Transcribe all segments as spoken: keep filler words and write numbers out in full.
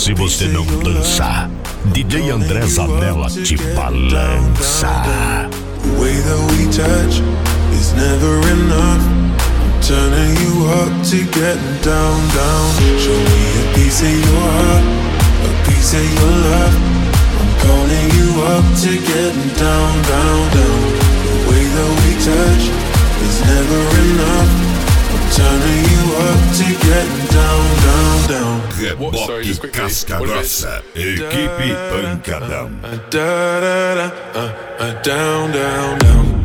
se você não dança. D J André Zanella te balança. The way that we touch is never enough. I'm turning you up to getting down, down. Show me a piece of your heart, a piece of your love. I'm calling you up to getting down, down, down. The way that we touch is never enough. I'm turning you up to getting down, down, down. Reboque Casca Grossa, equipe Pancadão. Da da da, uh, uh, down, down, down.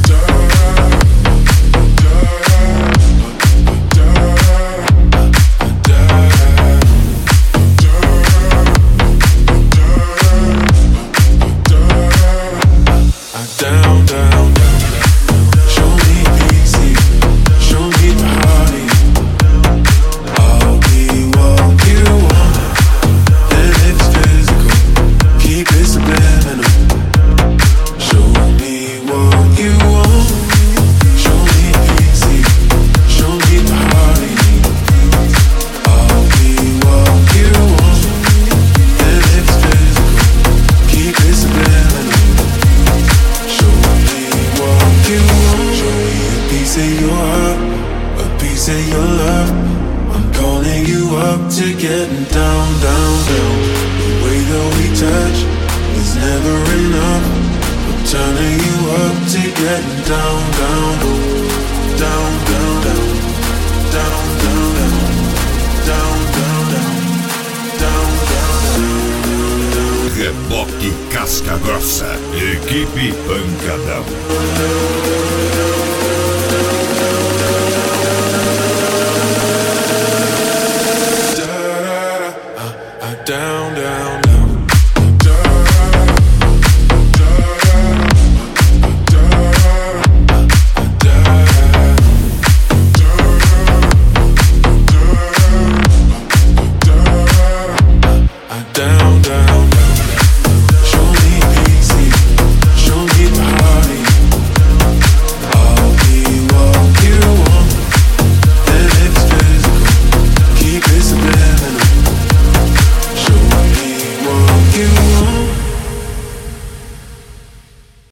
Down, down, down. Show me easy, show me party. I'll be what you want, and it's physical. Keep it subliminal. Show me what you want. Show me easy, show me party. I'll be what you want, and it's physical. Keep it subliminal. Show me what you want. Show me a piece of your heart, a piece of your love. I'm calling you up to getting down, down, down. The way that we touch is never enough. I'm turning you up to getting down, down, down, down, down, down, down, down, down, down, down, down, down. Reboque Casca Grossa, equipe Pancadão. Da da da, uh, uh, down, down.